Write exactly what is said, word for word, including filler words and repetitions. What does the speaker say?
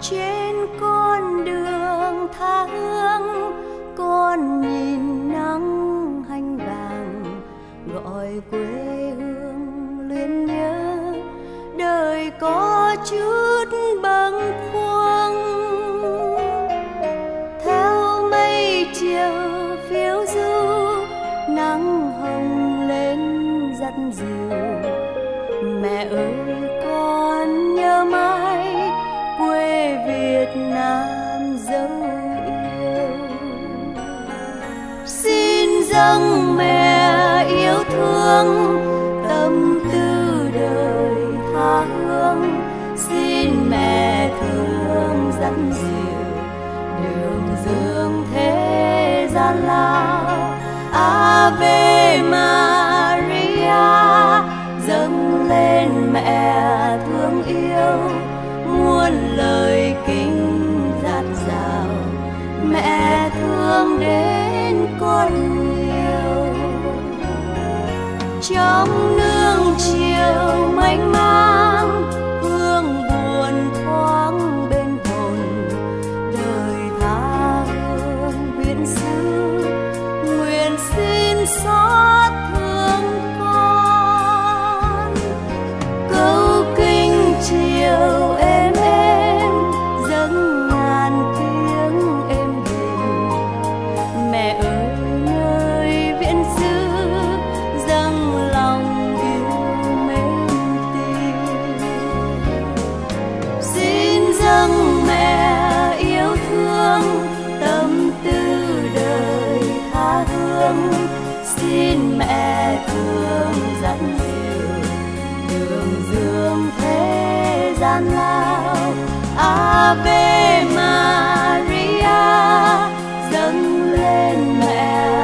trên con đường tha hương, con nhìn nắng hanh vàng gọi quê hương luyến nhớ. Đời có chút bâng khuâng theo mây chiều phiêu du, nắng hồng lên dắt dìu. Mẹ ơi con nhớ mãi quê Việt Nam dấu yêu. Xin dâng mẹ yêu thương tâm tư đời tha hương. Xin mẹ thương dẫn dìu đường dương thế gian lao. Ave Maria dâng lên mẹ thương yêu, muôn lời kính dạt dào. Mẹ thương đến con nhiều, trong nương chiều mênh mang, hương buồn thoáng bên hồn. Đời tha hương viễn xứ, nguyện xin xót thương con. Câu kinh chiều êm êm dâng ngàn tiếng êm đềm. Mẹ ơi nơi viễn xứ dâng lòng yêu mến tình. Xin dâng mẹ yêu thương tâm tư đời tha hương. Xin mẹ thương dẫn dìu đường dương thế gian lao. Ave Maria dâng lên mẹ